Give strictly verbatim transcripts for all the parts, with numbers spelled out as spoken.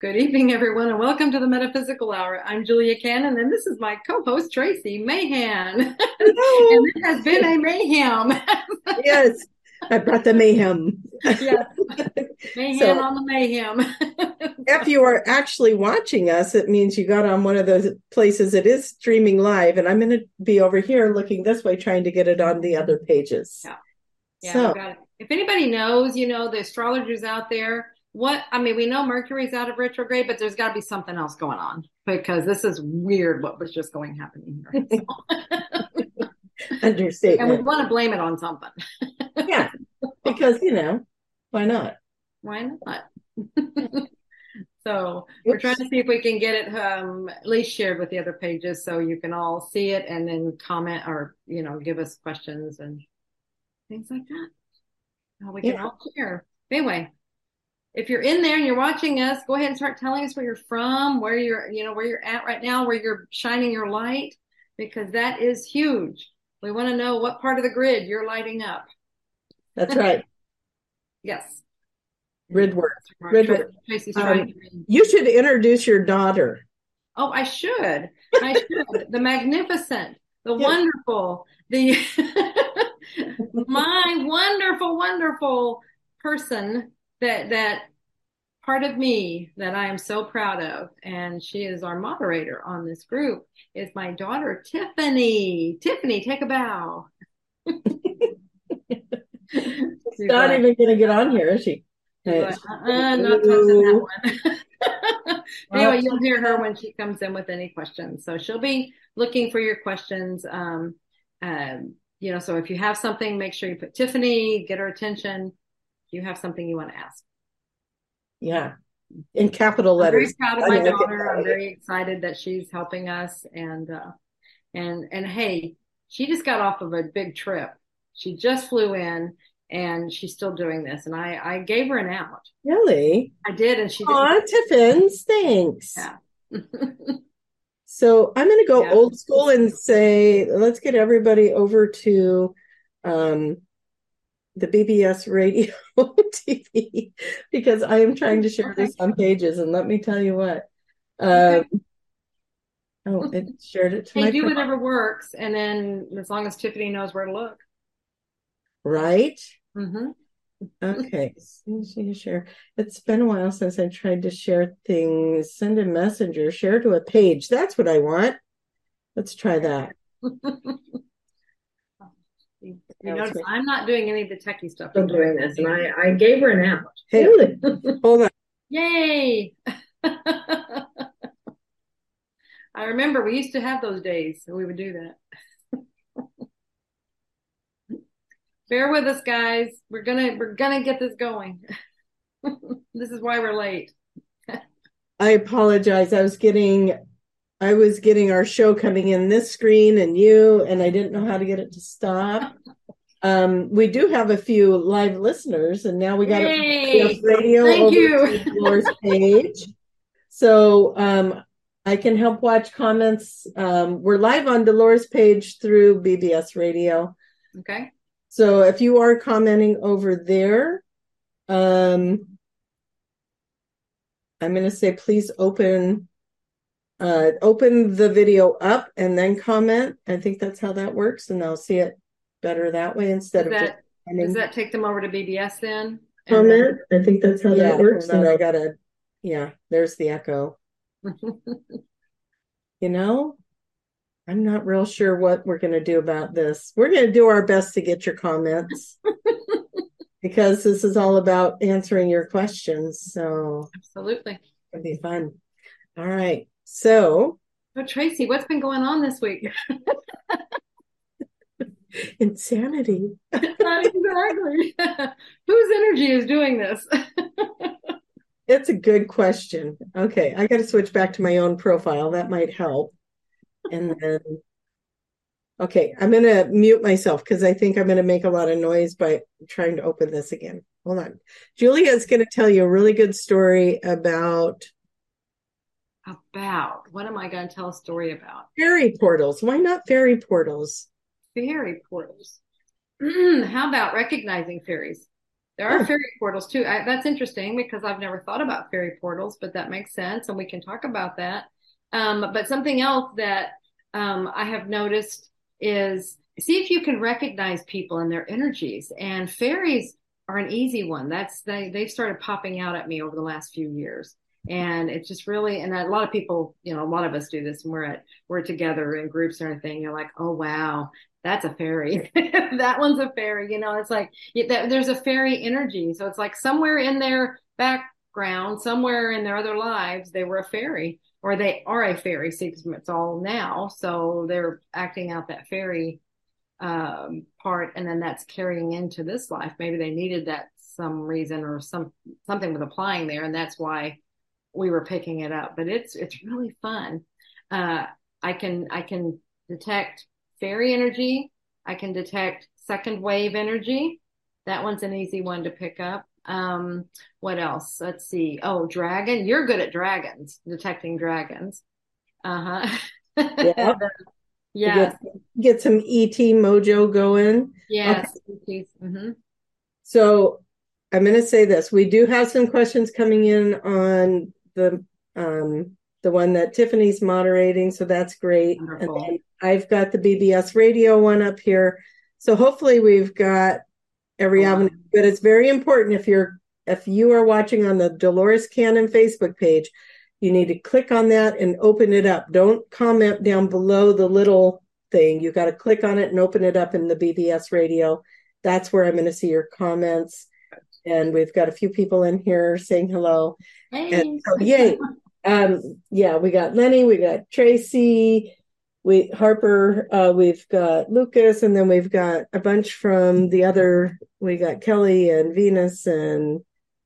Good evening, everyone, and welcome to the Metaphysical Hour. I'm Julia Cannon, and this is my co-host, Tracy Mahan. And Hello. it has been a mayhem. Yes, I brought the mayhem. Yes, mayhem So on the mayhem. if you are actually watching us, it means you got on one of those places that is streaming live, and I'm going to be over here looking this way, trying to get it on the other pages. Yeah, yeah, So we've got it. If anybody knows, you know, the astrologers out there, what, I mean, we know Mercury's out of retrograde, but there's got to be something else going on because this is weird what was just going happening here. So. And we understatement. want to blame it on something. Yeah, because, you know, why not? Why not? So we're trying Oops. to see if we can get it um, at least shared with the other pages so you can all see it and then comment or, you know, give us questions and things like that. How we can Yeah, all share. Anyway, if you're in there and you're watching us, go ahead and start telling us where you're from, where you're, you know, where you're at right now, where you're shining your light, because that is huge. We want to know what part of the grid you're lighting up. that's right. Yes. Grid work. Grid work. Tracy's Um, trying to. you should introduce your daughter. Oh, I should. I should. The magnificent, the Yes. wonderful, the my wonderful, wonderful person that that part of me that I am so proud of, and she is our moderator on this group, is my daughter Tiffany. Tiffany, take a bow. She's Not like, even going to get on here, is she? she's Uh, like, uh-uh, not touching that one. Anyway, well, you'll hear her when she comes in with any questions. So she'll be looking for your questions. Um, um, you know, so if you have something, make sure you put Tiffany, get her attention. If you have something you want to ask. yeah, in capital I'm very letters. proud of I my mean, I can daughter. tell I'm you. very excited that she's helping us. And, uh, and, and hey, she just got off of a big trip. She just flew in and she's still doing this. And I, I gave her an out. Really? I did. And she didn't. Aw, Tiffins, thanks. Yeah. So I'm going to go Yeah. old school and say, let's get everybody over to um, the B B S radio T V because I am trying to share Okay. this on pages. And let me tell you what. Okay. Um, oh, it shared it to Hey, my do pro- whatever works. And then as long as Tiffany knows where to look. right. Mm-hmm. Okay, so you share. It's been a while since I tried to share things. Send a messenger, share to a page. That's what I want. Let's try that. You Now it's notice me. I'm not doing any of the techie stuff. Still You're doing doing that. this, And and I, I gave her an out. Hey, hold on. Yay. I remember we used to have those days, so we would do that. Bear with us, guys. We're gonna we're gonna get this going. This is why we're late. I apologize. I was getting, I was getting our show coming in this screen and you, and I didn't know how to get it to stop. Um, we do have a few live listeners, and now we got Yay. a radio Thank over you. to Laura's page. So um, I can help watch comments. Um, we're live on Dolores' page through B B S Radio. Okay. So if you are commenting over there, um, I'm going to say please open uh, open the video up and then comment. I think that's how that works, and I'll see it better that way instead Does of just that does that take them over to B B S then? And comment. I think that's how Yeah, that works. hold And on. I gotta, yeah, there's the echo. You know, I'm not real sure what we're going to do about this. We're going to do our best to get your comments because this is all about answering your questions. So Absolutely. it'll be fun. All right. So, So Tracy, what's been going on this week? insanity. Not exactly. Whose energy is doing this? It's a good question. Okay, I got to switch back to my own profile. That might help. And then, okay, I'm going to mute myself because I think I'm going to make a lot of noise by trying to open this again. Hold on. Julia is going to tell you a really good story about About what am I going to tell a story about? fairy portals. Why not fairy portals? Fairy portals. How about recognizing fairies? There are Oh, fairy portals too. I, that's interesting because I've never thought about fairy portals, but that makes sense, and we can talk about that. Um, but something else that um, I have noticed is see if you can recognize people and their energies. And fairies are an easy one. That's they they've started popping out at me over the last few years. And it's just really, and a lot of people, you know, a lot of us do this, and we're at we're together in groups and everything. You're like, oh wow, that's a fairy. That one's a fairy. You know, it's like there's a fairy energy. So it's like somewhere in their background, somewhere in their other lives, they were a fairy or they are a fairy. See, because it's all now. So they're acting out that fairy um, part. And then that's carrying into this life. Maybe they needed that some reason or some, something was applying there. And that's why we were picking it up, but it's, it's really fun. Uh, I can, I can detect fairy energy. I can detect second wave energy. That one's an easy one to pick up. Um, what else? Let's see. Oh, dragon. You're good at dragons, detecting dragons. Uh-huh. yeah. Yes. Get, get some E T mojo going. Yes. Okay. Mm-hmm. So I'm going to say this. We do have some questions coming in on the um, the one that Tiffany's moderating, so that's great. Wonderful. And then I've got the B B S radio one up here. So hopefully we've got every avenue. But it's very important if you're if you are watching on the Dolores Cannon Facebook page, you need to click on that and open it up. Don't comment down below the little thing. You got to click on it and open it up in the B B S radio. That's where I'm going to see your comments. And we've got a few people in here saying hello. Hey. And so, yay. Um, yeah, we got Lenny, we got Tracy, we Harper, uh, we've got Lucas, and then we've got a bunch from the other, we got Kelly and Venus and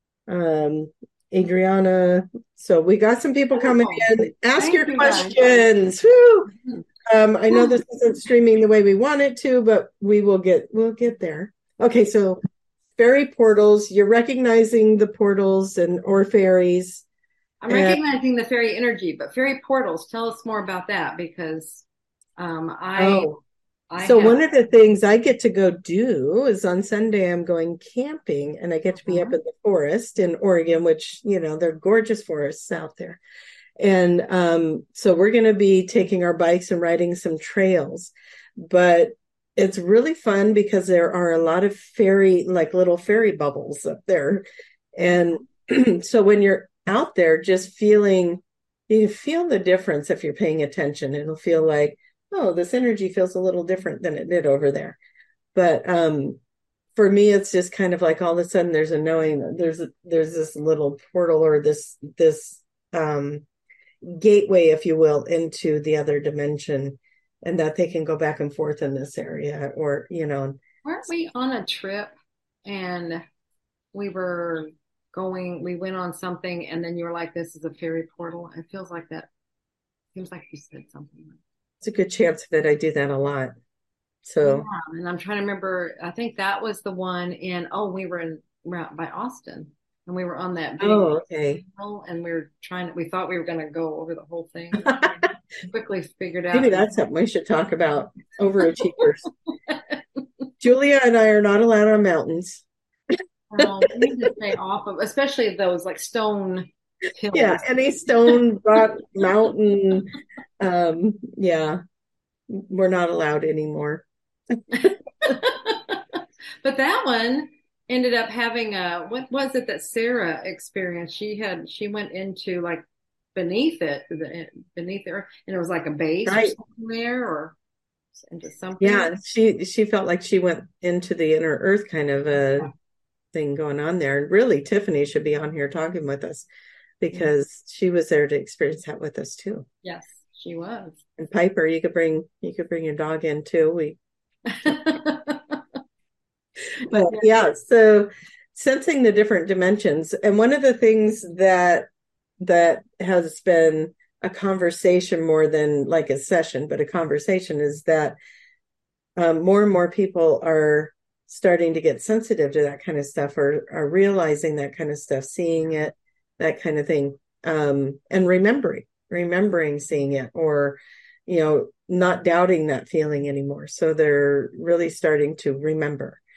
um, Adriana. So we got some people coming in. Ask Thank your you, questions. Woo! Um, I know this isn't streaming the way we want it to, but we will get we'll get there. Okay, so fairy portals, you're recognizing the portals and or fairies. I'm recognizing the fairy energy, but fairy portals, tell us more about that because um, I, oh. I so have, one of the things I get to go do is on Sunday I'm going camping and I get to be uh-huh. up in the forest in Oregon, which, you know, they're gorgeous forests out there. And um, so we're going to be taking our bikes and riding some trails, but it's really fun because there are a lot of fairy, like little fairy bubbles up there. And so when you're out there just feeling, you feel the difference if you're paying attention. It'll feel like, oh, this energy feels a little different than it did over there. But um, for me, it's just kind of like all of a sudden there's a knowing that there's a, there's this little portal or this this um, gateway, if you will, into the other dimension, and that they can go back and forth in this area, or you know. Weren't we on a trip and we were going? We went on something, and then you were like, "This is a fairy portal." It feels like that. Seems like you said something. It's a good chance that I do that a lot. So, yeah, and I'm trying to remember. I think that was the one in. Oh, we were in we were out by Austin, and we were on that big. Oh, okay. Hill, and we were trying to. We thought we were going to go over the whole thing. Quickly figured out. Maybe that's something we should talk about. Overachievers. Julia and I are not allowed on mountains. um, we need to stay off of, especially those like stone hills. Yeah, any stone, rock, mountain. Um, yeah, we're not allowed anymore. But that one ended up having a, what was it that Sarah experienced? She had, she went into like beneath it, beneath her, and it was like a base right. or something there, or into something. Yeah, she she felt like she went into the inner earth kind of a yeah. thing going on there. And really, Tiffany should be on here talking with us because yeah. she was there to experience that with us too. Yes, she was. And Piper, you could bring you could bring your dog in too. We But yeah, so sensing the different dimensions. And one of the things that that has been a conversation more than like a session, but a conversation is that um, more and more people are starting to get sensitive to that kind of stuff, or are realizing that kind of stuff, seeing it, that kind of thing, um, and remembering, remembering seeing it, or, you know, not doubting that feeling anymore. So they're really starting to remember.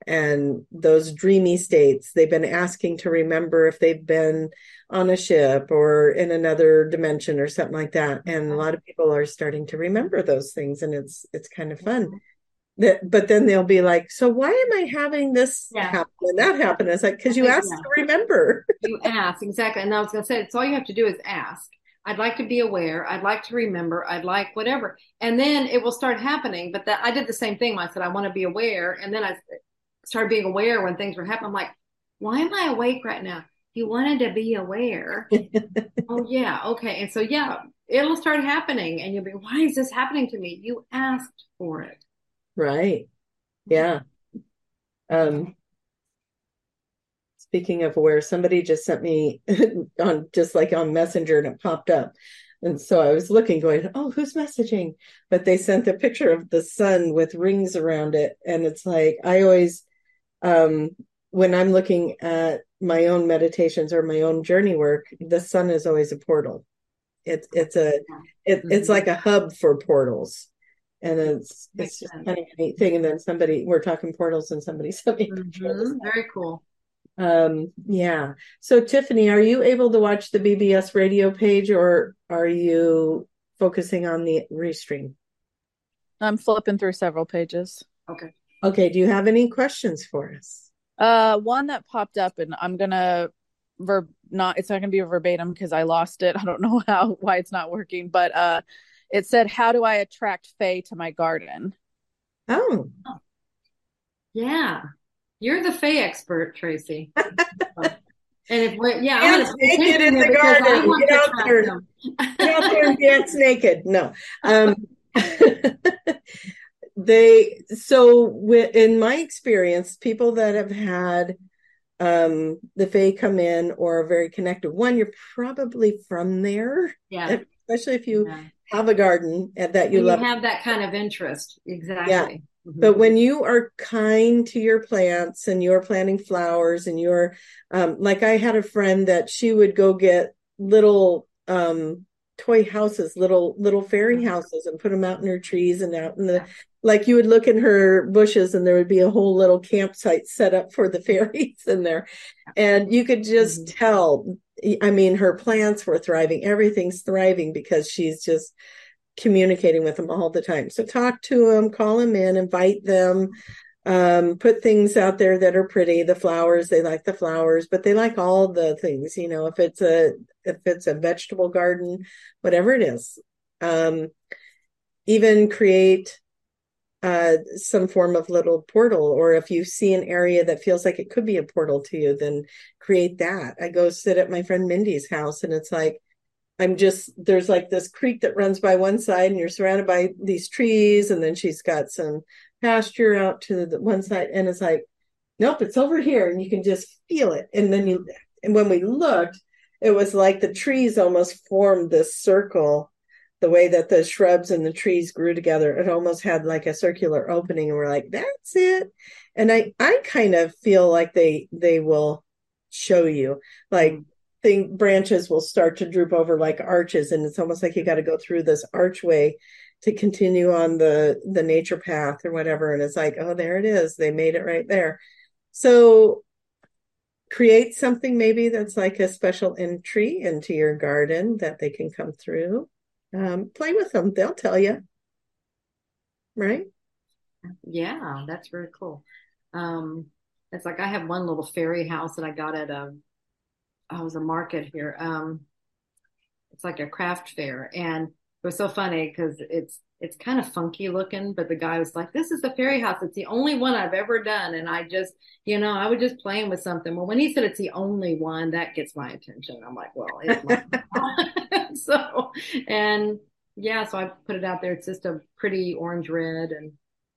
and those dreamy states. They've been asking to remember if they've been on a ship or in another dimension or something like that. And a lot of people are starting to remember those things, and it's it's kind of fun. That, but then they'll be like, so why am I having this Yeah. happen and that happen? It's like, because you asked Yeah. to remember. You ask, exactly. And I was going to say, it's all you have to do is ask. I'd like to be aware. I'd like to remember. I'd like whatever. And then it will start happening. But that I did the same thing. I said, I want to be aware. And then I started being aware when things were happening. I'm like, why am I awake right now? You wanted to be aware. Oh, yeah. Okay. And so, yeah, it'll start happening. And you'll be, why is this happening to me? You asked for it. Right. Yeah. Um, speaking of aware, somebody just sent me on just like on Messenger, and it popped up. And so I was looking, going, oh, who's messaging? But they sent a picture of the sun with rings around it. And it's like, I always, um, when I'm looking at my own meditations or my own journey work, the sun is always a portal. It's it's a it, it's like a hub for portals. And it's it's just kind of a neat thing. And then somebody, we're talking portals, and somebody sent me a picture of this. Mm-hmm. Very cool. Um, yeah. So Tiffany, are you able to watch the B B S radio page, or are you focusing on the restream? I'm flipping through several pages. Okay. Okay. Do you have any questions for us? Uh, one that popped up, and I'm gonna verb not. It's not gonna be a verbatim because I lost it. I don't know how why it's not working, but uh, it said, "How do I attract Fae to my garden?" Oh, Yeah. You're the Fae expert, Tracy. And if we're, yeah, I'm dance gonna naked in the garden. Get out there. Get out there and dance naked. No. Um, they, so w- in my experience, people that have had um, the Fae come in or are very connected, one, you're probably from there. Yeah. Especially if you Yeah. have a garden that you When love. you have that kind of interest. Exactly. Yeah. Mm-hmm. But when you are kind to your plants and you're planting flowers and you're, um, like I had a friend that she would go get little um, toy houses, little little fairy houses, and put them out in her trees and out in the, like you would look in her bushes and there would be a whole little campsite set up for the fairies in there. And you could just mm-hmm. tell, I mean, her plants were thriving. Everything's thriving because she's just communicating with them all the time. So talk to them, call them in, invite them, um, put things out there that are pretty. The flowers, they like the flowers, but they like all the things, you know, if it's a, if it's a vegetable garden, whatever it is, um, even create uh, some form of little portal, or if you see an area that feels like it could be a portal to you, then create that. I go sit at my friend Mindy's house, and it's like, I'm just, there's like this creek that runs by one side and you're surrounded by these trees. And then she's got some pasture out to the one side. And it's like, nope, it's over here. And you can just feel it. And then you, and when we looked, it was like the trees almost formed this circle, the way that the shrubs and the trees grew together. It almost had like a circular opening. And we're like, that's it. And I, I kind of feel like they, they will show you, like, mm-hmm. Thing branches will start to droop over like arches, and it's almost like you got to go through this archway to continue on the the nature path or whatever. And it's like, oh, there it is, they made it right there. So create something maybe that's like a special entry into your garden that they can come through. Um, play with them, they'll tell you, right? Yeah, that's very cool. Um, it's like I have one little fairy house that I got at a I was a market here. Um, it's like a craft fair, and it was so funny because it's it's kind of funky looking. But the guy was like, "This is a fairy house. It's the only one I've ever done." And I just, you know, I was just playing with something. Well, when he said it's the only one, that gets my attention. I'm like, "Well, it's my." So, and yeah, so I put it out there. It's just a pretty orange red, and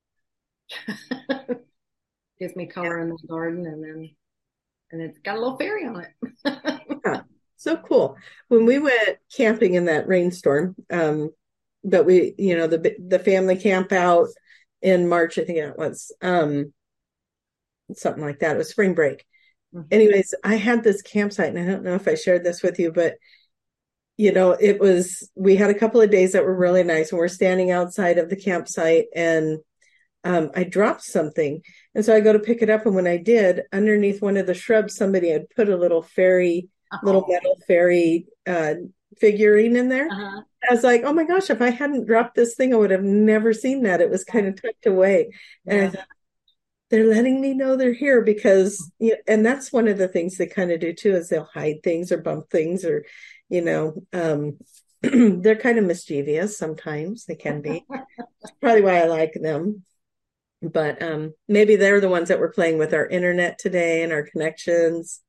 gives me color in the garden, and then. And it's got a little fairy on it. Yeah, so cool. When we went camping in that rainstorm, um, but we, you know, the the family camp out in March, I think it was, um, something like that. It was spring break. Mm-hmm. Anyways, I had this campsite, and I don't know if I shared this with you, but you know, it was, we had a couple of days that were really nice, and we're standing outside of the campsite, and um, I dropped something, And so I go to pick it up. And when I did, underneath one of the shrubs, somebody had put a little fairy, oh. little metal fairy uh, figurine in there. Uh-huh. I was like, oh my gosh, if I hadn't dropped this thing, I would have never seen that. It was kind of tucked away. And yeah. I thought, they're letting me know they're here because, you know, and that's one of the things they kind of do too, is they'll hide things or bump things or, you know, um, they're kind of mischievous sometimes. They can be. That's probably why I like them. But um, maybe they're the ones that were playing with our internet today and our connections.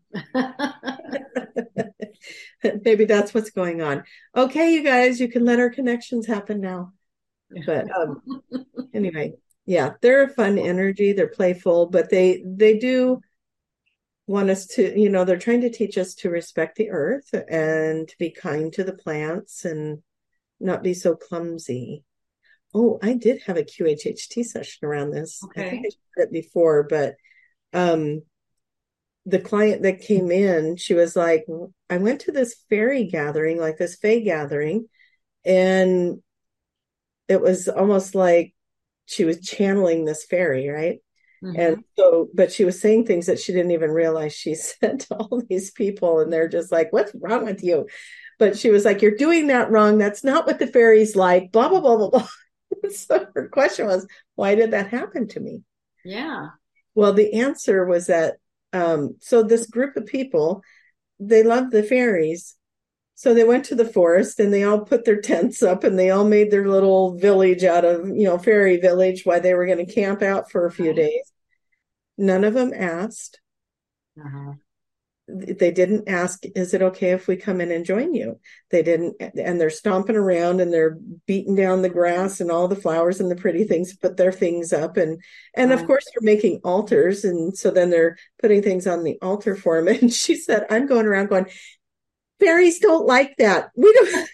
Maybe that's what's going on. Okay, you guys, you can let our connections happen now. But um, anyway, yeah, they're a fun energy. They're playful, but they they do want us to, you know, they're trying to teach us to respect the earth and to be kind to the plants and not be so clumsy. Oh, I did have a Q H H T session around this. Okay. I think I said it before, but um, the client that came in, she was like, I went to this fairy gathering, like this fae gathering, and it was almost like she was channeling this fairy, right? Mm-hmm. And so, but she was saying things that she didn't even realize she said to all these people, and they're just like, what's wrong with you? But she was like, you're doing that wrong. That's not what the fairies like, blah, blah, blah, blah, blah. So her question was, why did that happen to me? Yeah. Well, the answer was that, um, so this group of people, they loved the fairies. So they went to the forest and they all put their tents up and they all made their little village out of, you know, fairy village while they were going to camp out for a few days. None of them asked. Uh-huh. They didn't ask, is it okay if we come in and join you? They didn't, and they're stomping around and they're beating down the grass and all the flowers and the pretty things, put their things up. And, and right. Of course they're making altars. And so then they're putting things on the altar for them. And she said, I'm going around going, fairies don't like that. We don't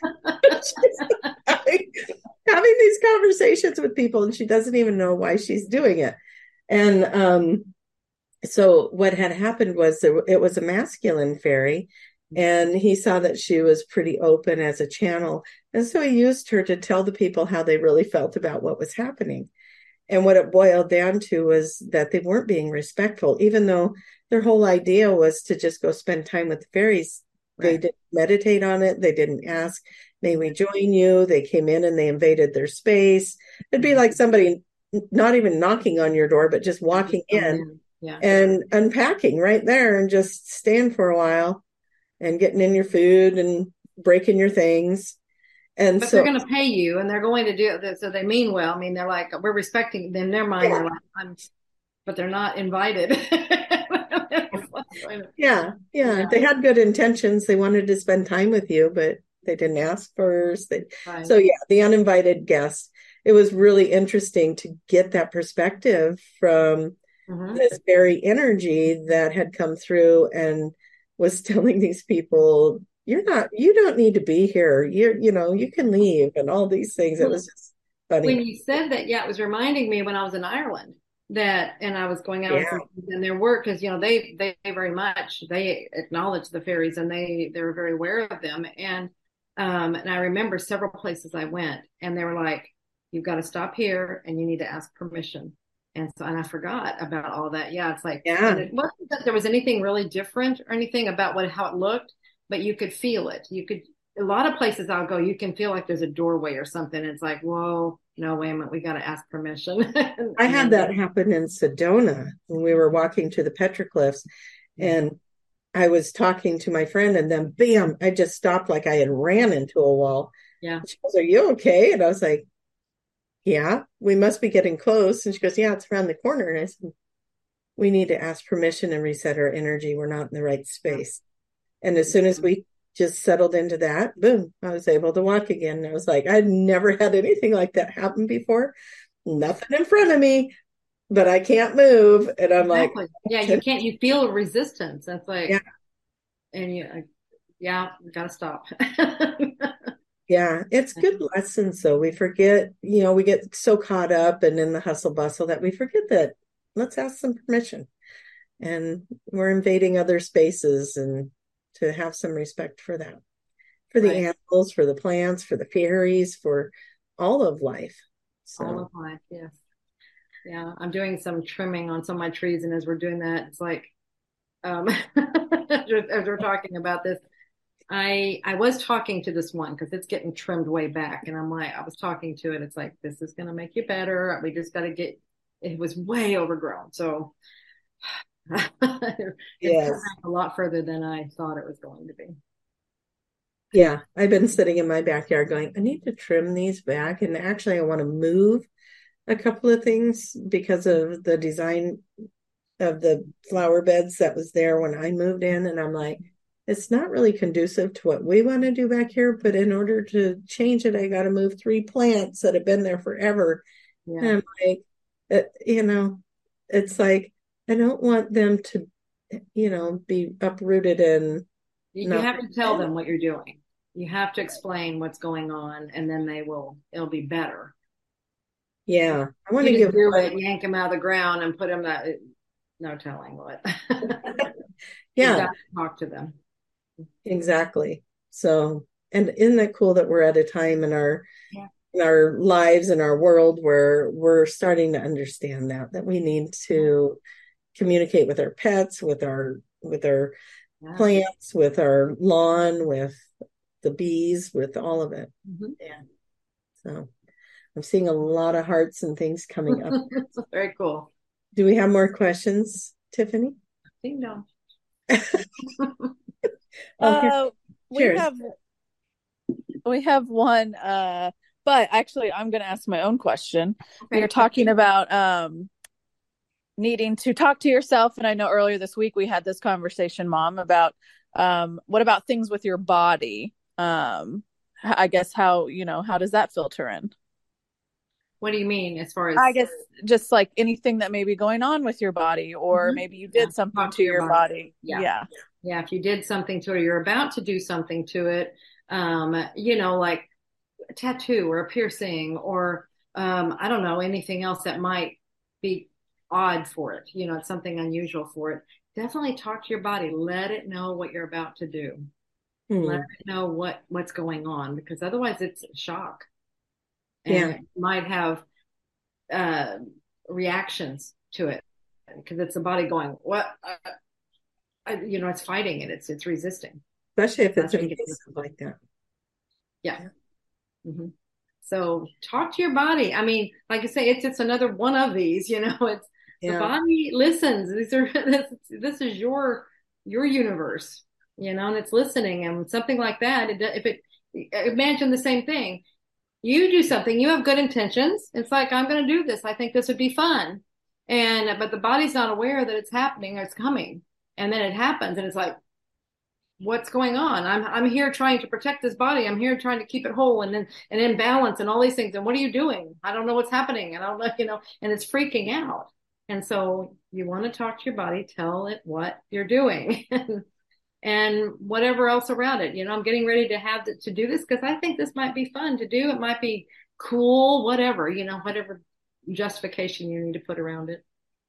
having, having these conversations with people and she doesn't even know why she's doing it. And, um, so what had happened was there, it was a masculine fairy and he saw that she was pretty open as a channel. And so he used her to tell the people how they really felt about what was happening. And what it boiled down to was that they weren't being respectful, even though their whole idea was to just go spend time with the fairies. Right. They didn't meditate on it. They didn't ask, may we join you? They came in and they invaded their space. It'd be like somebody not even knocking on your door, but just walking in. Yeah. And unpacking right there and just staying for a while and getting in your food and breaking your things. And but so they're going to pay you and they're going to do it. So they mean well. I mean, they're like, we're respecting them. In their mind, yeah. They're like, I'm, but they're not invited. yeah, yeah. Yeah. They had good intentions. They wanted to spend time with you, but they didn't ask first. They, right. So yeah, the uninvited guest. It was really interesting to get that perspective from Mm-hmm. this very energy that had come through and was telling these people, you're not, you don't need to be here. You're, you know, you can leave and all these things. It was just funny. When you said that, yeah, it was reminding me when I was in Ireland that, and I was going out yeah. and their work, because, you know, they, they very much, they acknowledge the fairies and they, they were very aware of them. And, um, and I remember several places I went and they were like, you've got to stop here and you need to ask permission. And so, and I forgot about all that. Yeah, it's like, yeah. It wasn't that there was anything really different or anything about what how it looked, but you could feel it. You could, a lot of places I'll go, you can feel like there's a doorway or something. And it's like, whoa, no, wait a minute, we got to ask permission. I had that happen in Sedona when we were walking to the petroglyphs, and I was talking to my friend, and then bam, I just stopped like I had ran into a wall. Yeah. She goes, are you okay? And I was like, yeah, we must be getting close. And she goes, yeah, it's around the corner. And I said, we need to ask permission and reset our energy. We're not in the right space. And as soon as we just settled into that, boom, I was able to walk again. And I was like, I'd never had anything like that happen before. Nothing in front of me, but I can't move. And I'm exactly. like, yeah, you can't, you feel resistance. That's like, yeah. and you, yeah, we got to stop. Yeah, it's good lessons. So we forget, you know, we get so caught up and in the hustle bustle that we forget that let's ask some permission. And we're invading other spaces, and to have some respect for that, for the right. animals, for the plants, for the fairies, for all of life. So. All of life, yes. Yeah, I'm doing some trimming on some of my trees, and as we're doing that, it's like, um, as we're talking about this, I I was talking to this one because it's getting trimmed way back, and I'm like, I was talking to it. It's like, this is gonna make you better. We just got to get. It was way overgrown, so it's come Yes. back a lot further than I thought it was going to be. Yeah. I've been sitting in my backyard going, I need to trim these back. And actually, I want to move a couple of things because of the design of the flower beds that was there when I moved in. And I'm like, it's not really conducive to what we want to do back here. But in order to change it, I got to move three plants that have been there forever. Yeah. And I'm like, it, you know, it's like, I don't want them to, you know, be uprooted and You, you not. have to tell them what you're doing. You have to explain what's going on, and then they will. It'll be better. Yeah, I want You to just give. do it, yank them out of the ground, and put them that. No telling what. You Yeah, got to talk to them. exactly. So, and isn't that cool that we're at a time in our Yeah. in our lives in our world where we're starting to understand that that we need to communicate with our pets, with our with our Yeah. plants, with our lawn, with the bees, with all of it. Mm-hmm. Yeah. So I'm seeing a lot of hearts and things coming up. Very cool. Do we have more questions, Tiffany? Ding dong. Oh, here. Uh, we Cheers. have we have one, uh, but actually, I'm going to ask my own question. Okay. You're talking about um, needing to talk to yourself, and I know earlier this week we had this conversation, Mom, about um, what about things with your body? Um, I guess how you know how does that filter in? What do you mean as far as? I guess just like anything that may be going on with your body, or Mhm. maybe you did Yeah. something Talk to to your your body. body. Yeah. Yeah. Yeah, if you did something to it, or you're about to do something to it, um, you know, like a tattoo or a piercing, or um, I don't know, anything else that might be odd for it, you know, it's something unusual for it. Definitely talk to your body. Let it know what you're about to do. Hmm. Let it know what what's going on, because otherwise it's shock, and Yeah. it might have uh, reactions to it, because it's the body going, what? Uh, I, you know, it's fighting it. It's it's resisting. Especially if it's That's what you get. invasive like that. Yeah. Mm-hmm. So talk to your body. I mean, like I say, it's it's another one of these. You know, it's the Yeah. body listens. These are this, this is your your universe. You know, and it's listening. And something like that, it, if it imagine the same thing. You do something. You have good intentions. It's like, I'm going to do this. I think this would be fun. And but the body's not aware that it's happening or it's coming. And then it happens, and it's like, what's going on? I'm I'm here trying to protect this body. I'm here trying to keep it whole and then and in balance and all these things. And what are you doing? I don't know what's happening. And I don't know, you know, and it's freaking out. And so you want to talk to your body, tell it what you're doing and whatever else around it. You know, I'm getting ready to have to, to do this because I think this might be fun to do. It might be cool, whatever, you know, whatever justification you need to put around it.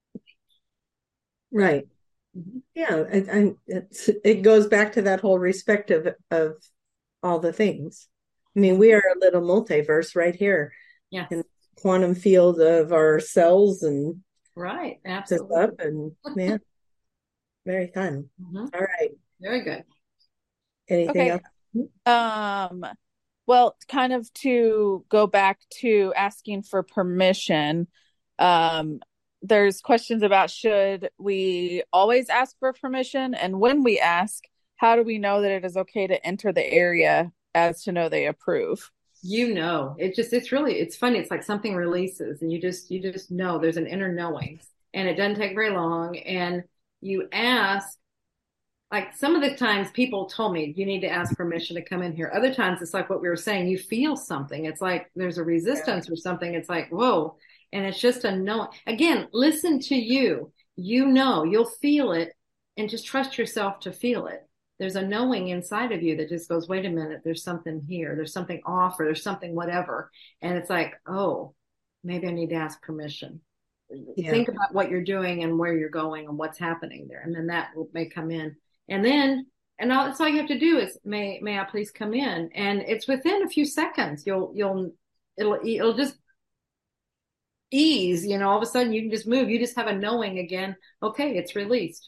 Right. Mm-hmm. Yeah. And, and it's, it goes back to that whole respect of, of all the things. I mean, we are a little multiverse right here. Yes. In the quantum field of our cells and right. Absolutely. Up and yeah. Very fun. Mm-hmm. All right. Very good. Anything Okay. else? Um, well, kind of to go back to asking for permission, um, there's questions about should we always ask for permission? And when we ask, how do we know that it is okay to enter the area as to know they approve? You know, it just, it's really, it's funny. It's like something releases and you just, you just know there's an inner knowing, and it doesn't take very long. And you ask, like some of the times people told me you need to ask permission to come in here. Other times it's like what we were saying, you feel something. It's like there's a resistance yeah. or something. It's like, whoa. And it's just a no. Again, listen to you. You know, you'll feel it, and just trust yourself to feel it. There's a knowing inside of you that just goes, wait a minute, there's something here. There's something off, or there's something whatever. And it's like, oh, maybe I need to ask permission. Yeah. Think about what you're doing and where you're going and what's happening there. And then that will, may come in. And then, and all, that's all you have to do is, may, may I please come in? And it's within a few seconds. You'll, you'll, it'll, it'll just ease, you know, all of a sudden you can just move. You just have a knowing again. Okay, it's released.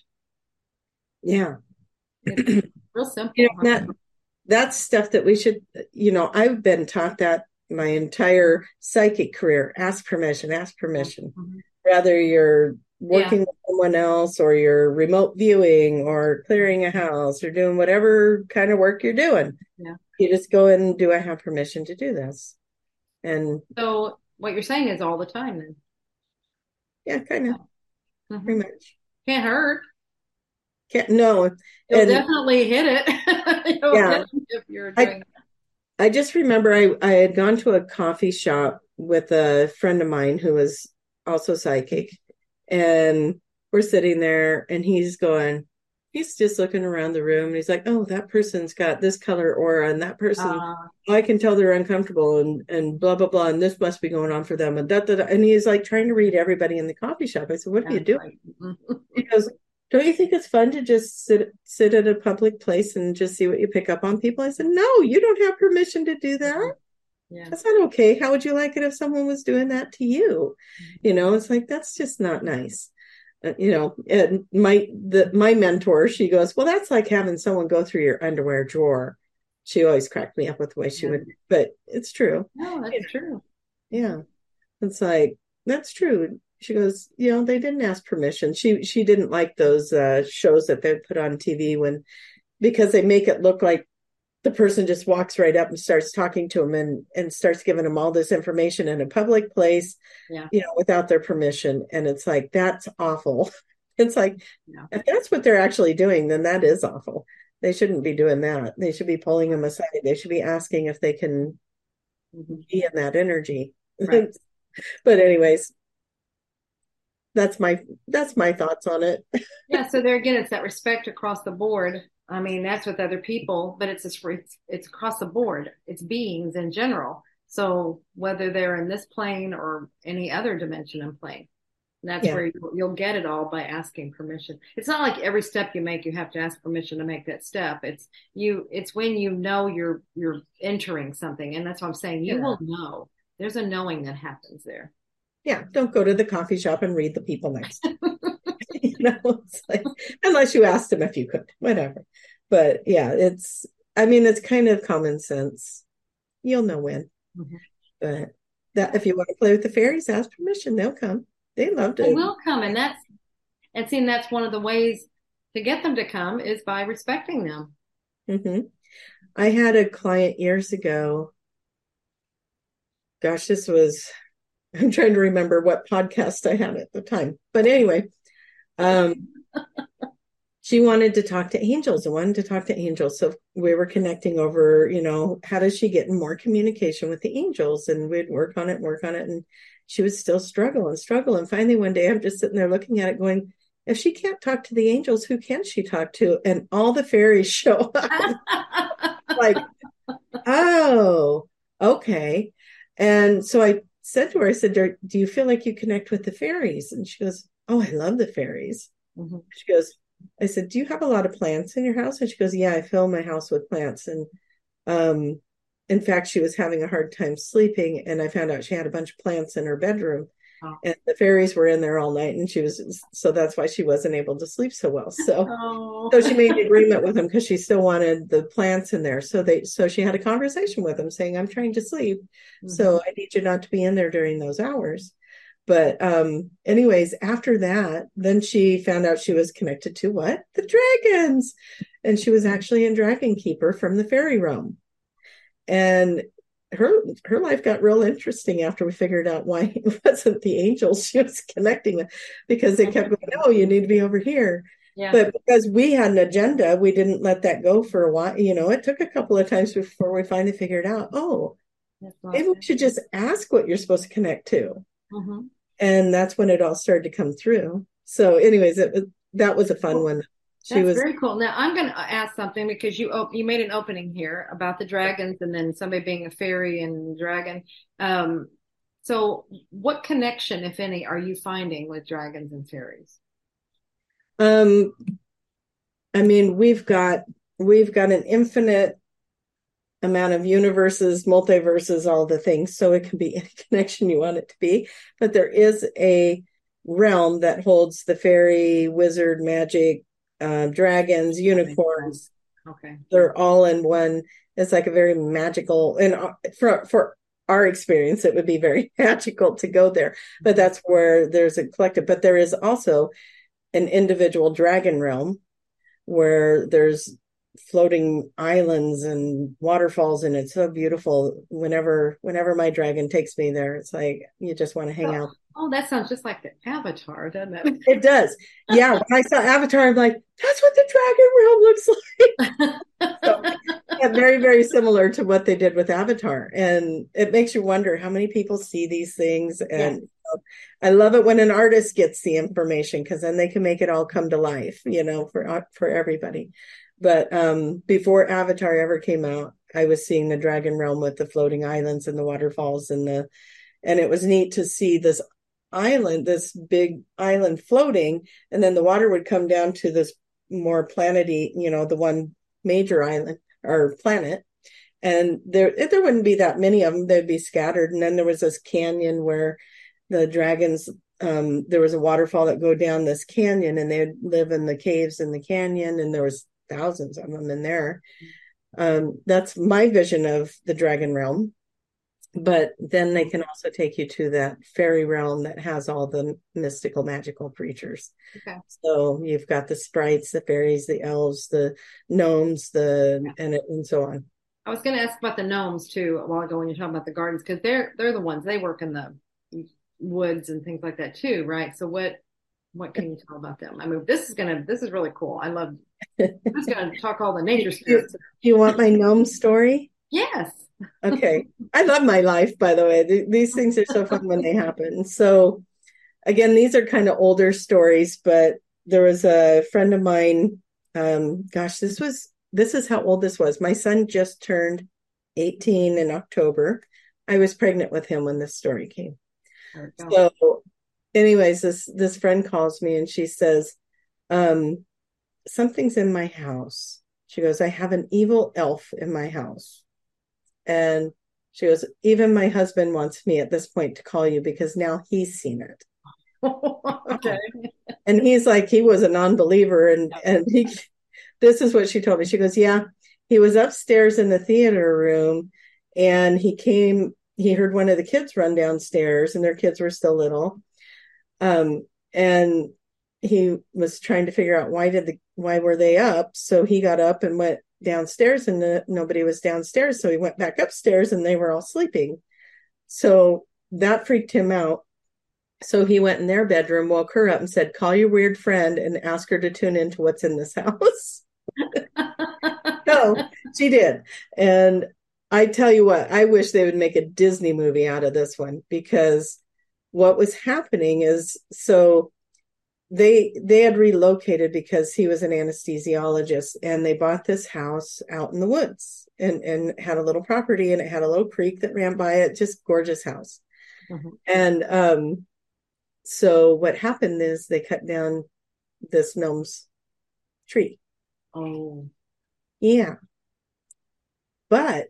Yeah. It's real You simple. know, that that's stuff that we should, you know, I've been taught that my entire psychic career. Ask permission, ask permission. Mhm. Whether you're working Yeah. with someone else or you're remote viewing or clearing a house or doing whatever kind of work you're doing. Yeah. You just go in and do I have permission to do this? And So what you're saying is all the time then. yeah, kind of Mhm. pretty much. Can't hurt. Can't no. You'll And definitely hit it. You'll yeah, hit it if you're I doing I just remember I, I had gone to a coffee shop with a friend of mine who was also psychic. And we're sitting there and he's going, he's just looking around the room and he's like, oh, that person's got this color aura and that person, uh oh, I can tell they're uncomfortable and, and blah, blah, blah. And this must be going on for them. And that, that, and he's like trying to read everybody in the coffee shop. I said, what are you that's doing? right. Mhm. He goes, don't you think it's fun to just sit sit at a public place and just see what you pick up on people? I said, no, you don't have permission to do that. Yeah. That's not okay. How would you like it if someone was doing that to you? You know, it's like, that's just not nice. Uh, you know, and my the my mentor, she goes, well, that's like having someone go through your underwear drawer. She always cracked me up with the way she Yeah. would, but it's true. No, Yeah. that's true. Yeah. It's like, that's true. She goes, you know, they didn't ask permission. She she didn't like those uh, shows that they put on T V when because they make it look like the person just walks right up and starts talking to them and and starts giving them all this information in a public place, Yeah. you know, without their permission. And it's like, that's awful. It's like, Yeah. if that's what they're actually doing, then that is awful. They shouldn't be doing that. They should be pulling them aside. They should be asking if they can Mhm. be in that energy. Right. But anyways, that's my that's my thoughts on it. Yeah. So there again, it's that respect across the board. I mean, that's with other people, but it's just, it's it's across the board. It's beings in general. So whether they're in this plane or any other dimension and plane, that's Yeah. where you'll, you'll get it all by asking permission. It's not like every step you make, you have to ask permission to make that step. It's you, it's when you know you're, you're entering something. And that's what I'm saying. You Yeah. will know. There's a knowing that happens there. Yeah, don't go to the coffee shop and read the people next. You know, it's like, unless you asked them if you could, whatever. But yeah, it's, I mean, it's kind of common sense. You'll know when. Mm-hmm. But that if you want to play with the fairies, ask permission. They'll come. They love to. They will come. And that's, and seeing that's one of the ways to get them to come is by respecting them. Mm-hmm. I had a client years ago. Gosh, this was, I'm trying to remember what podcast I had at the time. But anyway, um, she wanted to talk to angels and wanted to talk to angels. So we were connecting over, you know, how does she get more communication with the angels? And we'd work on it, work on it. And she would still struggle and struggle. And finally, one day I'm just sitting there looking at it going, if she can't talk to the angels, who can she talk to? And all the fairies show up. Like, oh, okay. And so I said to her, I said, do you feel like you connect with the fairies? And she goes, oh, I love the fairies. Mm-hmm. She goes, I said, do you have a lot of plants in your house? And she goes, yeah, I fill my house with plants. And um, in fact, she was having a hard time sleeping. And I found out she had a bunch of plants in her bedroom. Oh. And the fairies were in there all night. And she was, so that's why she wasn't able to sleep so well. So, oh. so she made an agreement with them because she still wanted the plants in there. So they, so she had a conversation with them saying, I'm trying to sleep. Mm-hmm. So I need you not to be in there during those hours. But um, anyways, after that, then she found out she was connected to what? The dragons. And she was actually a dragon keeper from the fairy realm. And her her life got real interesting after we figured out why it wasn't the angels she was connecting with, because they kept going, no, you need to be over here. Yeah. But because we had an agenda, we didn't let that go for a while. You know, it took a couple of times before we finally figured out, oh, maybe we should just ask what you're supposed to connect to. Mm-hmm. And that's when it all started to come through. So anyways, it, that was a fun cool. one. She That's was very cool. Now I'm going to ask something because you op- you made an opening here about the dragons and then somebody being a fairy and dragon. Um, so what connection, if any, are you finding with dragons and fairies? Um, I mean, we've got we've got an infinite amount of universes, multiverses, all the things. So it can be any connection you want it to be. But there is a realm that holds the fairy, wizard, magic, uh, dragons, unicorns. Okay. They're all in one. It's like a very magical, and for for our experience, it would be very magical to go there. But that's where there's a collective. But there is also an individual dragon realm where there's floating islands and waterfalls, and it's so beautiful. Whenever whenever my dragon takes me there, it's like you just want to hang oh, out. Oh, that sounds just like the Avatar, doesn't it? It does. Yeah, when I saw Avatar, I'm like, that's what the dragon realm looks like. So, yeah, very, very similar to what they did with Avatar. And it makes you wonder how many people see these things. And yeah. you know, I love it when an artist gets the information, because then they can make it all come to life, you know, for for everybody. But um, before Avatar ever came out, I was seeing the Dragon Realm with the floating islands and the waterfalls, and the and it was neat to see this island, this big island floating, and then the water would come down to this more planety, you know, the one major island or planet, and there there wouldn't be that many of them. They'd be scattered. And then there was this canyon where the dragons, um, there was a waterfall that go down this canyon, and they'd live in the caves in the canyon, and there was thousands of them in there. Um, that's my vision of the dragon realm. But then they can also take you to that fairy realm that has all the mystical, magical creatures. Okay. So you've got the sprites, the fairies, the elves, the gnomes, the yeah. and, and so on. I was going to ask about the gnomes too a while ago when you're talking about the gardens, because they're they're the ones, they work in the woods and things like that too, right? So what what can you tell about them? I mean, this is gonna this is really cool. I love. This is going to talk all the nature spirits. Do you want my gnome story? Yes. Okay. I love my life, by the way. These things are so fun when they happen. So again, these are kind of older stories, but there was a friend of mine. Um, gosh, this was, this is how old this was. My son just turned eighteen in October. I was pregnant with him when this story came. So anyways, this, this friend calls me and she says, um, something's in my house. She goes, I have an evil elf in my house. And she goes, even my husband wants me at this point to call you because now he's seen it. Okay. And he's like, he was a non-believer. And, and he, this is what she told me. She goes, yeah, he was upstairs in the theater room and he came, he heard one of the kids run downstairs, and their kids were still little. Um, and he was trying to figure out why did the, why were they up? So he got up and went downstairs, and the, nobody was downstairs. So he went back upstairs and they were all sleeping. So that freaked him out. So he went in their bedroom, woke her up and said, call your weird friend and ask her to tune into what's in this house. So she did. And I tell you what, I wish they would make a Disney movie out of this one, because what was happening is, so they they had relocated because he was an anesthesiologist, and they bought this house out in the woods and and had a little property, and it had a little creek that ran by it, just gorgeous house. Mm-hmm. And um so what happened is they cut down this gnome's tree. Oh yeah. But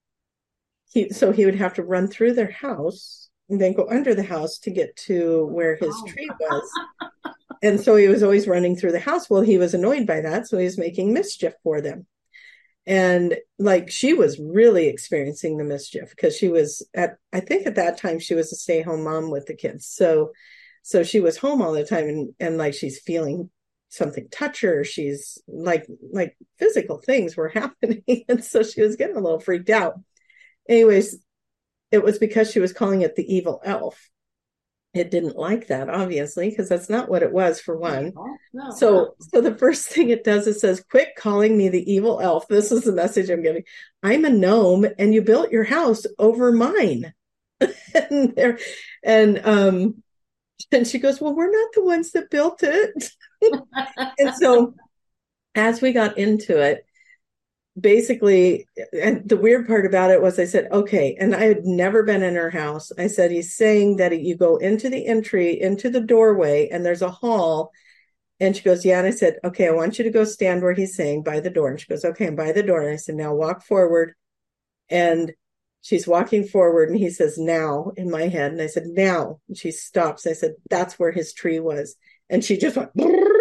he so he would have to run through their house and then go under the house to get to where his oh. tree was. And so he was always running through the house. Well, he was annoyed by that, so he was making mischief for them. And like, she was really experiencing the mischief because she was at, I think at that time she was a stay-home mom with the kids. So, so she was home all the time, and, and like, she's feeling something touch her. She's like, like physical things were happening. And so she was getting a little freaked out. Anyways, it was because she was calling it the evil elf. It didn't like that, obviously, because that's not what it was, for one. No, no, so no. so the first thing it does, is says, quit calling me the evil elf. This is the message I'm getting. I'm a gnome, and you built your house over mine. and there, and um, and she goes, well, we're not the ones that built it. And so as we got into it, basically, and the weird part about it was, I said, okay, and I had never been in her house. I said, he's saying that you go into the entry, into the doorway, and there's a hall. And she goes, yeah. And I said, okay, I want you to go stand where he's saying, by the door. And she goes, okay, I'm by the door. And I said, now walk forward And she's walking forward and he says, now, in my head. And I said, now. And she stops. I said, that's where his tree was. And she just went,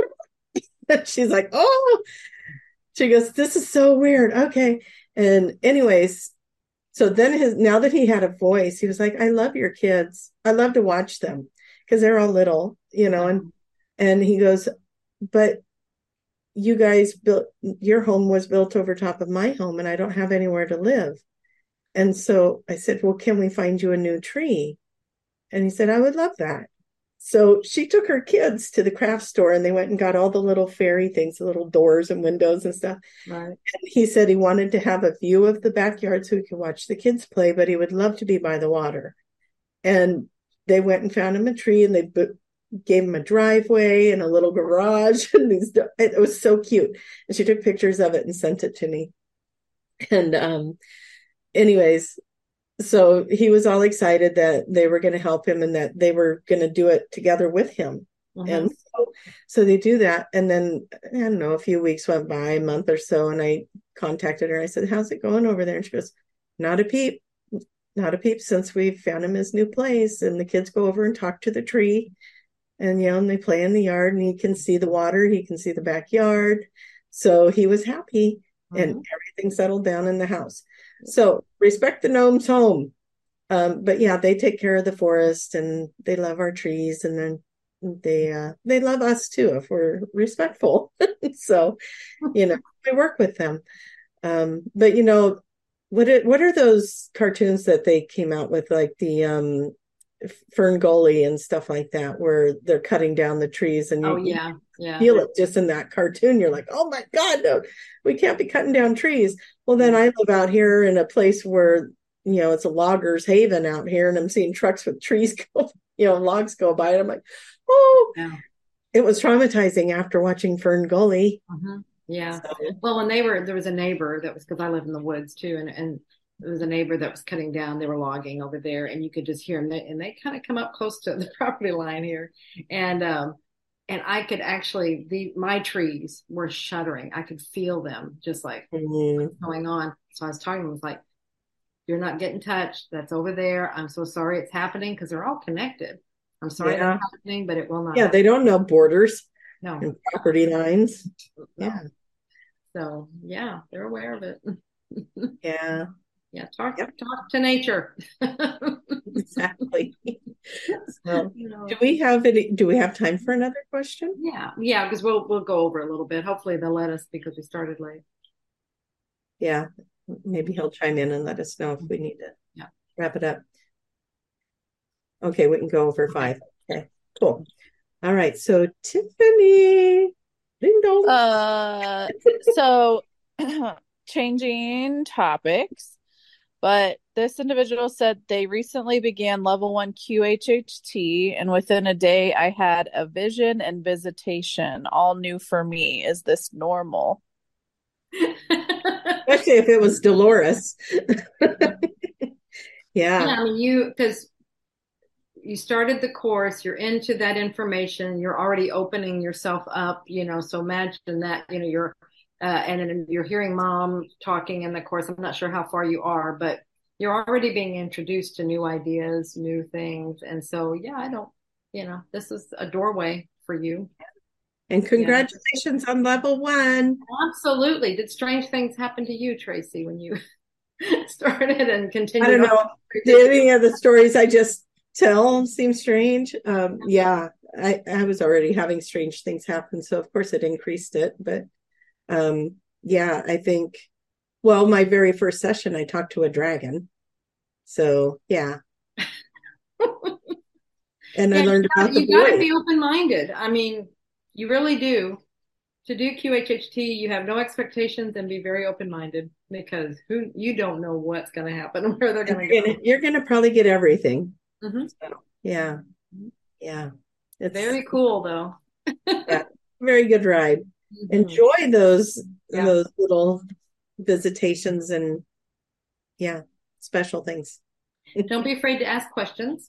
and she's like, oh, she goes, this is so weird. Okay. And anyways, so then his, now that he had a voice, he was like, I love your kids. I love to watch them because they're all little, you know, and, and he goes, but you guys built, your home was built over top of my home and I don't have anywhere to live. And so I said, well, can we find you a new tree? And he said, I would love that. So she took her kids to the craft store and they went and got all the little fairy things, the little doors and windows and stuff. Right. And he said he wanted to have a view of the backyard so he could watch the kids play, but he would love to be by the water. And they went and found him a tree and they b- gave him a driveway and a little garage. And these, it was so cute. And she took pictures of it and sent it to me. And um, anyways, so he was all excited that they were going to help him and that they were going to do it together with him. Mm-hmm. And so, so they do that. And then, I don't know, a few weeks went by, a month or so, and I contacted her. I said, how's it going over there? And she goes, not a peep, not a peep since we found him his new place. And the kids go over and talk to the tree and, you know, and they play in the yard and he can see the water. He can see the backyard. So he was happy mm-hmm. and everything settled down in the house. So respect the gnome's home. Um, but yeah, they take care of the forest and they love our trees and then they, uh, they love us too, if we're respectful. So, you know, we work with them. Um, but you know, what, it, what are those cartoons that they came out with, like the, um, Fern Gully and stuff like that, where they're cutting down the trees and you, oh, yeah, yeah. feel it just in that cartoon. You're like, oh my God, no, we can't be cutting down trees. Well, then I live out here in a place where, you know, it's a logger's haven out here and I'm seeing trucks with trees go, you know, logs go by and I'm like, oh, yeah. It was traumatizing after watching Fern Gully. Uh-huh. Yeah. So. Well, when they were, there was a neighbor that was, because I live in the woods too, and, and there was a neighbor that was cutting down, they were logging over there and you could just hear them, they, and they kind of come up close to the property line here. And, um, and I could actually, the my trees were shuddering. I could feel them just like, mm-hmm. what's going on. So I was talking to them, I was like, you're not getting touched. That's over there. I'm so sorry it's happening, because they're all connected. I'm sorry yeah. it's happening, but it will not Yeah, happen. they don't know borders no. and property lines. No. Yeah. So, yeah, they're aware of it. Yeah. Yeah, talk, yep. talk to nature. Exactly. So, you know, do we have any? Do we have time for another question? Yeah, yeah, because we'll we'll go over a little bit. Hopefully, they'll let us because we started late. Yeah, maybe he'll chime in and let us know if we need to yeah. wrap it up. Okay, we can go over five. Okay, cool. All right, so Tiffany, ding dong. Uh, so changing topics. But this individual said they recently began level one Q H H T, and within a day I had a vision and visitation, all new for me. Is this normal? Especially if it was Dolores. yeah. Yeah, I mean, you, because you started the course, you're into that information, you're already opening yourself up, you know, so imagine that, you know, you're Uh, and then you're hearing mom talking in the course. I'm not sure how far you are, but you're already being introduced to new ideas, new things. And so, yeah, I don't, you know, this is a doorway for you. And congratulations yeah. on level one. Absolutely. Did strange things happen to you, Tracy, when you started and continued? I don't know. Did any of the stories I just tell seem strange? Um, yeah, I, I was already having strange things happen. So, of course, it increased it. But Um, yeah, I think, well, my very first session, I talked to a dragon. So, yeah. And yeah, I learned about gotta, the You got to be open-minded. I mean, you really do. To do Q H H T, you have no expectations and be very open-minded, because who you don't know what's going to happen, where they're going to go. You're going to probably get everything. Mm-hmm. So, yeah. Yeah. It's very cool, though. Yeah. Very good ride. Mm-hmm. Enjoy those yeah. those little visitations and yeah, special things. Don't be afraid to ask questions.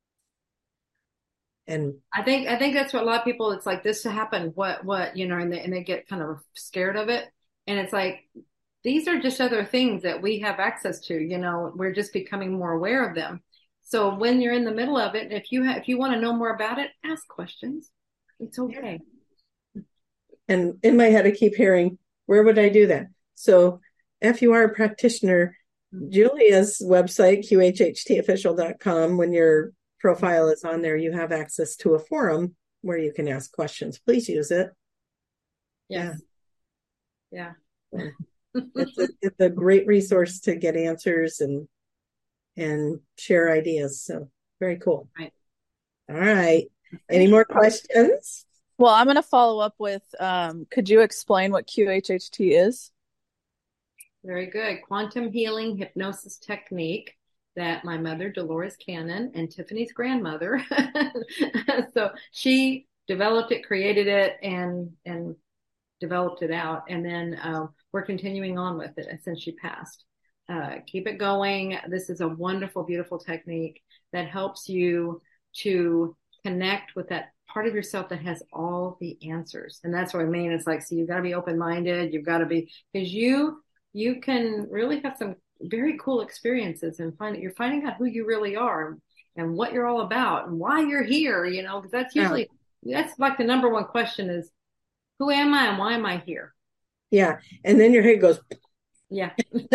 And I think I think that's what a lot of people, it's like, this to happen, what what you know, and they and they get kind of scared of it. And it's like, these are just other things that we have access to. You know, we're just becoming more aware of them. So when you're in the middle of it, if you ha- if you want to know more about it, ask questions. It's okay. And in my head, I keep hearing, where would I do that? So if you are a practitioner, Julia's website, Q H H T official dot com, when your profile is on there, you have access to a forum where you can ask questions. Please use it. Yes. Yeah. yeah. It's, a, it's a great resource to get answers and and share ideas. So very cool. Right. All right. Any more questions? Well, I'm going to follow up with, um, could you explain what Q H H T is? Very good. Quantum healing hypnosis technique that my mother, Dolores Cannon, and Tiffany's grandmother. So she developed it, created it, and, and developed it out. And then uh, we're continuing on with it since she passed. Uh, keep it going. This is a wonderful, beautiful technique that helps you to connect with that part of yourself that has all the answers. And that's what I mean. It's like, so you've got to be open-minded. You've got to be, because you, you can really have some very cool experiences and find that you're finding out who you really are and what you're all about and why you're here, you know, because that's usually, yeah. that's like the number one question is, who am I and why am I here? Yeah. And then your head goes, yeah.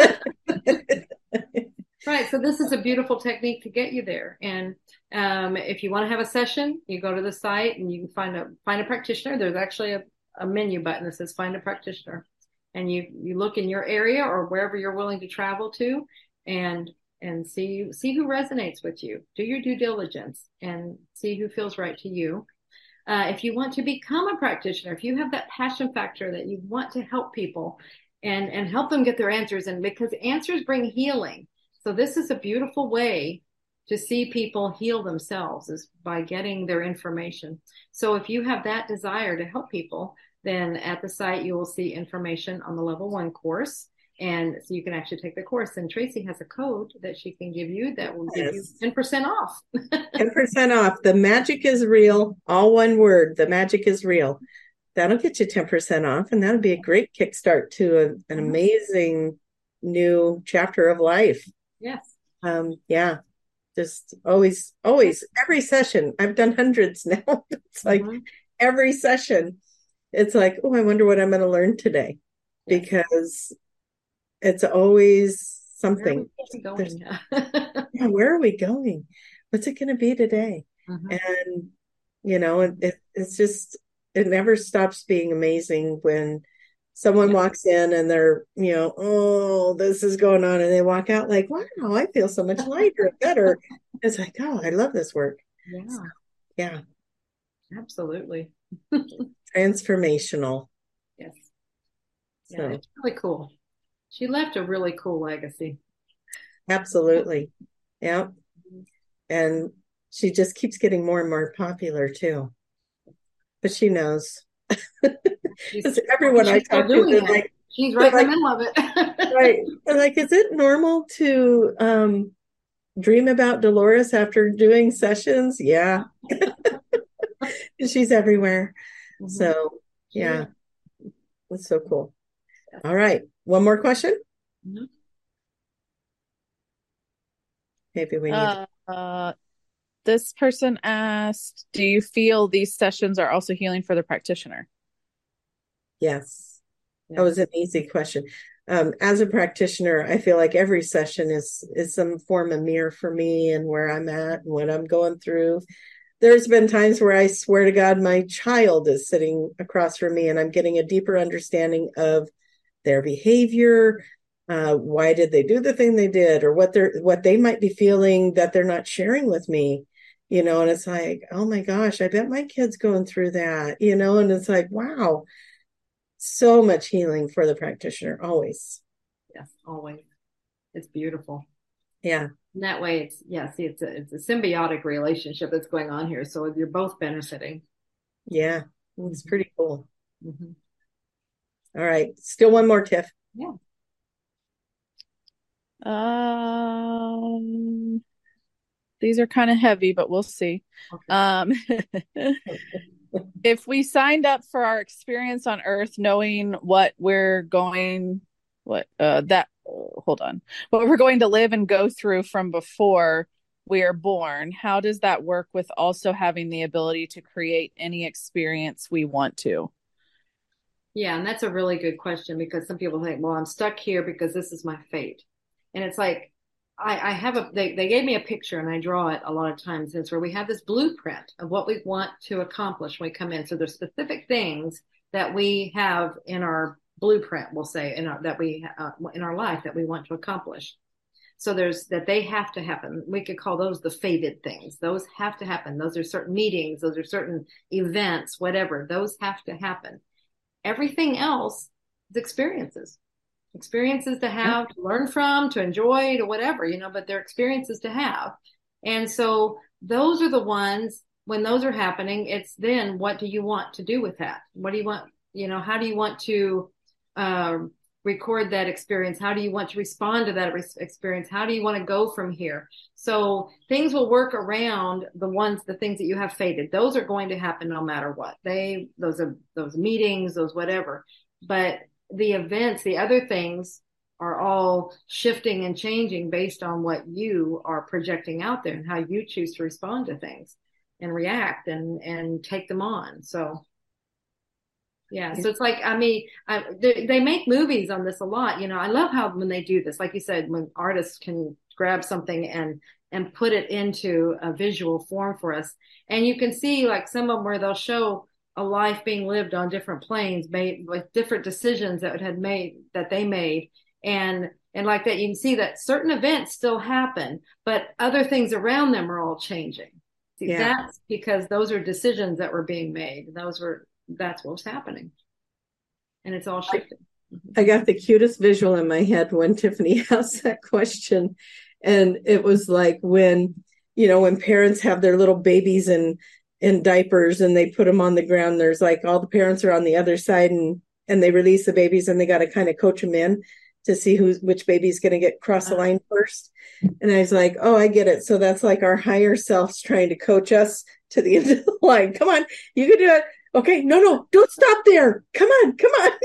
Right. So this is a beautiful technique to get you there. And um, if you want to have a session, you go to the site and you can find a find a practitioner. There's actually a, a menu button that says find a practitioner. And you, you look in your area or wherever you're willing to travel to and and see see who resonates with you. Do your due diligence and see who feels right to you. Uh, if you want to become a practitioner, if you have that passion factor that you want to help people and, and help them get their answers, and because answers bring healing. So this is a beautiful way to see people heal themselves is by getting their information. So if you have that desire to help people, then at the site, you will see information on the level one course. And so you can actually take the course. And Tracy has a code that she can give you that will give yes. you ten percent off. ten percent off. The magic is real. All one word. The magic is real. That'll get you ten percent off. And that'll be a great kickstart to a, an amazing new chapter of life. Yes. Um, yeah. Just always, always, every session. I've done hundreds now. It's like mm-hmm. every session. It's like, oh, I wonder what I'm going to learn today. Yes. Because it's always something. Where are we going? Yeah, where are we going? What's it going to be today? Mm-hmm. And, you know, it, it's just, it never stops being amazing when someone yeah. walks in and they're, you know, oh, this is going on. And they walk out like, wow, I feel so much lighter and better. It's like, oh, I love this work. Yeah. So, yeah. Absolutely. Transformational. Yes. Yeah, so. It's really cool. She left a really cool legacy. Absolutely. Yeah. And she just keeps getting more and more popular too. But she knows. Because everyone I talk to is like, she's right in like, the middle of it. Right. They're like, is it normal to um, dream about Dolores after doing sessions? Yeah. She's everywhere. Mm-hmm. So, yeah. yeah. That's so cool. All right. One more question? Mm-hmm. Maybe we need uh, uh, this person asked, do you feel these sessions are also healing for the practitioner? Yes. That was an easy question. Um, as a practitioner, I feel like every session is is some form of mirror for me and where I'm at and what I'm going through. There's been times where I swear to God, my child is sitting across from me and I'm getting a deeper understanding of their behavior. Uh, why did they do the thing they did, or what they're what they might be feeling that they're not sharing with me, you know? And it's like, oh my gosh, I bet my kid's going through that, you know? And it's like, wow. So much healing for the practitioner, always. Yes, always. It's beautiful. Yeah. And that way, it's yeah. See, it's a it's a symbiotic relationship that's going on here. So you're both benefiting. Yeah, it's pretty cool. Mm-hmm. All right, still one more, Tiff. Yeah. Um, these are kind of heavy, but we'll see. Okay. Um. If we signed up for our experience on Earth, knowing what we're going what uh that uh, hold on. What we're going to live and go through from before we are born, how does that work with also having the ability to create any experience we want to? Yeah, and that's a really good question because some people think, well, I'm stuck here because this is my fate. And it's like, I, I have a, they, they gave me a picture and I draw it a lot of times. It's where we have this blueprint of what we want to accomplish when we come in. So there's specific things that we have in our blueprint, we'll say, in our, that we, uh, in our life that we want to accomplish. So there's that they have to happen. We could call those the fated things. Those have to happen. Those are certain meetings. Those are certain events, whatever. Those have to happen. Everything else is experiences, experiences to have, to learn from, to enjoy, to whatever, you know, but they're experiences to have. And so those are the ones, when those are happening, it's then what do you want to do with that? What do you want, you know, how do you want to uh, record that experience? How do you want to respond to that re- experience? How do you want to go from here? So things will work around the ones, the things that you have fated. Those are going to happen no matter what. They, those are those meetings, those whatever. But the events, the other things are all shifting and changing based on what you are projecting out there and how you choose to respond to things and react and, and take them on. So yeah. So it's like, I mean, I, they, they make movies on this a lot. You know, I love how when they do this, like you said, when artists can grab something and, and put it into a visual form for us. And you can see like some of them where they'll show a life being lived on different planes made with different decisions that had made, that they made. And, and like that, you can see that certain events still happen, but other things around them are all changing. See, yeah. That's because those are decisions that were being made. Those were, that's what was happening. And it's all shifting. I got the cutest visual in my head when Tiffany asked that question. And it was like when, you know, when parents have their little babies in, in diapers and they put them on the ground, there's like all the parents are on the other side and, and they release the babies and they got to kind of coach them in to see who's, which baby's going to get cross the line first. And I was like, oh, I get it. So that's like our higher selves trying to coach us to the end of the line. Come on, you can do it. Okay, no, no, don't stop there. Come on, come on.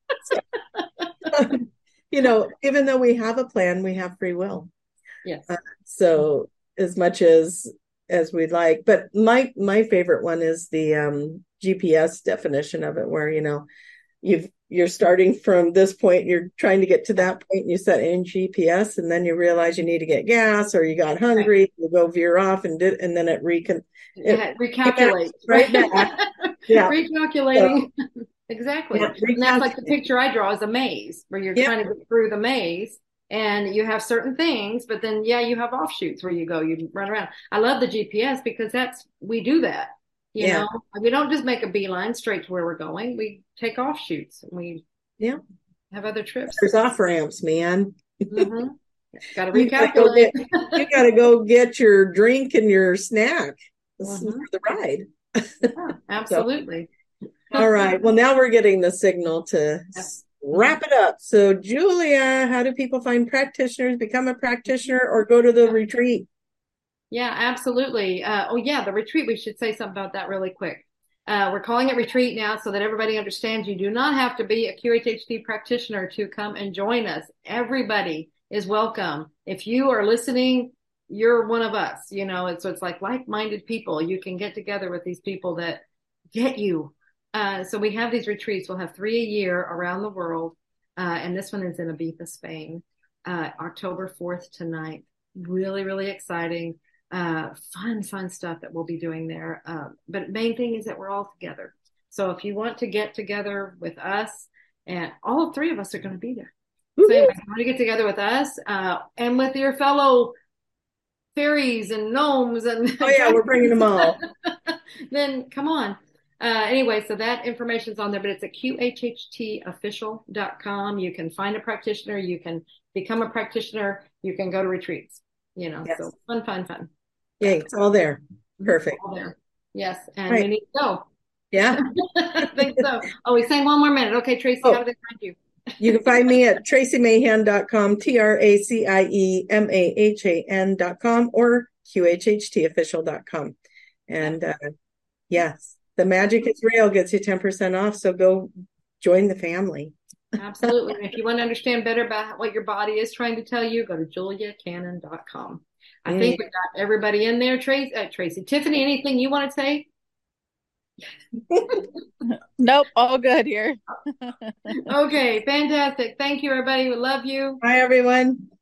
so, um, you know, even though we have a plan, we have free will. Yes. Uh, so as much as as we'd like, but my my favorite one is the um, G P S definition of it, where you know you've you're starting from this point, you're trying to get to that point, and you set in G P S, and then you realize you need to get gas, or you got hungry, right. You go veer off, and did, and then it recon it yeah, recalculates right back. Yeah, recalculating. So, exactly. Yeah, and that's like the picture I draw is a maze where you're yeah. trying to get through the maze and you have certain things, but then, yeah, you have offshoots where you go, you run around. I love the G P S because that's, we do that. You yeah. know, we don't just make a beeline straight to where we're going. We take offshoots and we yeah have other trips. There's off ramps, man. Mm-hmm. Got to recalculate. You got to go get your drink and your snack mm-hmm. for the ride. Yeah, absolutely. So, all right. Well, now we're getting the signal to yes. wrap it up. So, Julia, how do people find practitioners, become a practitioner, or go to the yeah. retreat? Yeah, absolutely. Uh, oh, yeah, the retreat. We should say something about that really quick. Uh, we're calling it retreat now so that everybody understands you do not have to be a Q H H T practitioner to come and join us. Everybody is welcome. If you are listening, you're one of us, you know, it's, so it's like like-minded people. You can get together with these people that get you. Uh, so we have these retreats. We'll have three a year around the world. Uh, and this one is in Ibiza, Spain, uh, October fourth to ninth. Really, really exciting, uh, fun, fun stuff that we'll be doing there. Uh, but main thing is that we're all together. So if you want to get together with us, and all three of us are going to be there. Mm-hmm. So anyway, if you want to get together with us, uh, and with your fellow fairies and gnomes and oh yeah, we're bringing them all. Then come on. Uh, anyway, so that information's on there, but it's at Q H H T official dot com. You can find a practitioner. You can become a practitioner. You can go to retreats, you know, yes. So fun, fun, fun. Yay. It's all there. Perfect. All there. Yes. And right. we need to go. Yeah. I think so. Oh, we sang one more minute. Okay, Tracy, oh. How do they find you? You can find me at tracy mahan dot com, T R A C I E M A H A N dot com, or Q H H T official dot com. And uh, yes, the magic is real, gets you ten percent off. So go join the family. Absolutely. And if you want to understand better about what your body is trying to tell you, go to julia cannon dot com. I Mm. think we got everybody in there. Tracy, uh, Tracy, Tiffany, anything you want to say? Nope, all good here. Okay, fantastic. Thank you, everybody. We love you. Bye, everyone.